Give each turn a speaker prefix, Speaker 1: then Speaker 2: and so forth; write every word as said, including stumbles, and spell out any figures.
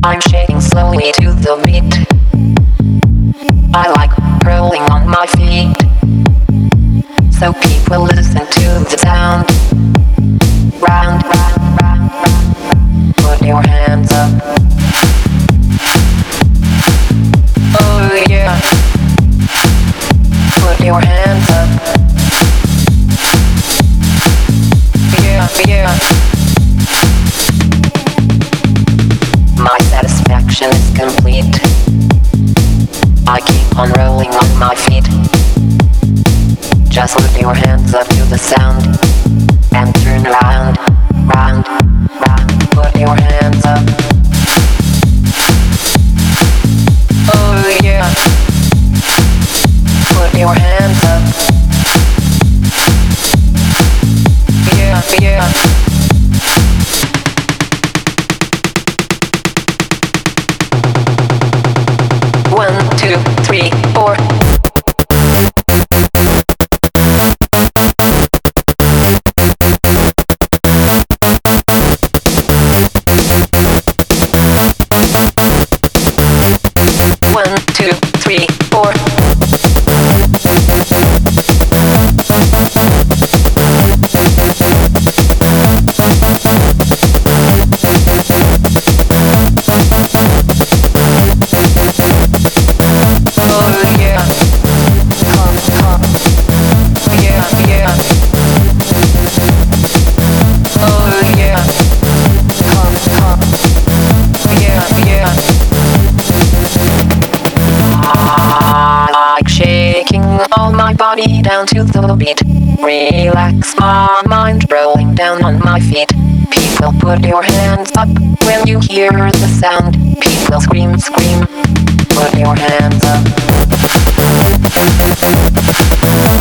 Speaker 1: I'm shaking slowly to the beat. I like rolling on my feet, so people listen to the sound. Round, round, round, round. Put your hands up. Oh yeah. Put your hands up. Yeah, yeah. My satisfaction is complete. I keep on rolling on my feet. Just put your hands up to the sound and turn around, round, round. Put your hands up. Oh yeah. Put your hands up. Yeah, yeah. One, two, three, four. One, two, three, four. Oh yeah. Come, come. Yeah, yeah. Oh yeah. Come, come. Yeah, yeah. I like shaking all my body down to the beat. Relax my mind, rolling down on my feet. People put your hands up when you hear the sound. People scream, scream. Put your hands up.